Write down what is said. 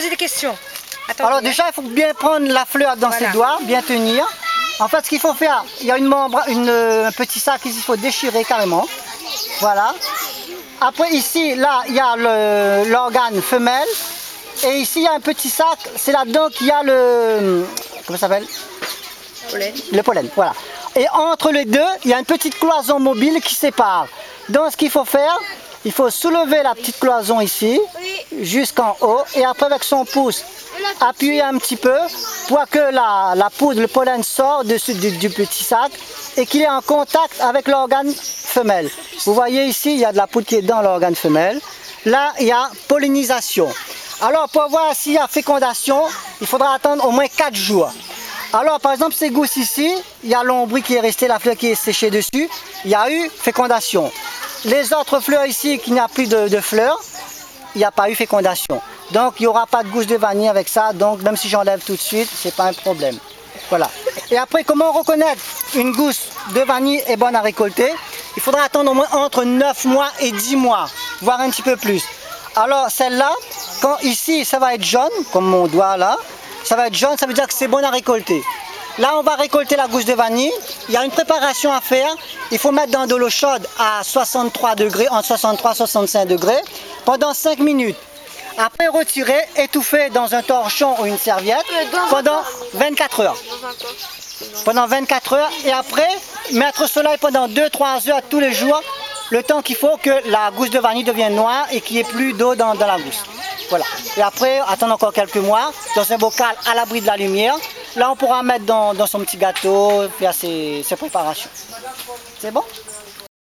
J'ai des questions. Attendez, Alors déjà, il faut bien prendre la fleur dans ses doigts, bien tenir. En fait, ce qu'il faut faire, il y a un petit sac ici, il faut déchirer carrément. Voilà. Après ici, là, il y a l'organe femelle. Et ici, il y a un petit sac, c'est là-dedans qu'il y a le... Comment ça s'appelle? Pollen. Le pollen, voilà. Et entre les deux, il y a une petite cloison mobile qui sépare. Donc ce qu'il faut faire, il faut soulever la petite cloison ici, jusqu'en haut, et après avec son pouce, appuyer un petit peu pour que la poudre, le pollen sort dessus du petit sac et qu'il est en contact avec l'organe femelle. Vous voyez ici, il y a de la poudre qui est dans l'organe femelle. Là, il y a pollinisation. Alors pour voir s'il y a fécondation, il faudra attendre au moins 4 jours. Alors par exemple ces gousses ici, il y a l'ombris qui est resté, la fleur qui est séchée dessus, il y a eu fécondation. Les autres fleurs ici, qu'il n'y a plus de fleurs, il n'y a pas eu fécondation. Donc il n'y aura pas de gousse de vanille avec ça, donc même si j'enlève tout de suite, c'est pas un problème. Voilà. Et après, comment reconnaître une gousse de vanille est bonne à récolter? Il faudra attendre au moins entre 9 mois et 10 mois, voire un petit peu plus. Alors celle-là, quand ici ça va être jaune, comme mon doigt là, ça va être jaune, ça veut dire que c'est bon à récolter. Là on va récolter la gousse de vanille, il y a une préparation à faire, il faut mettre dans de l'eau chaude à 63 degrés, entre 63 et 65 degrés, pendant 5 minutes. Après retirer, étouffer dans un torchon ou une serviette pendant 24 heures. Pendant 24 heures et après mettre au soleil pendant 2-3 heures tous les jours, le temps qu'il faut que la gousse de vanille devienne noire et qu'il n'y ait plus d'eau dans la gousse. Voilà. Et après, attendre encore quelques mois dans un bocal à l'abri de la lumière. Là, on pourra mettre dans son petit gâteau, faire ses préparations. C'est bon?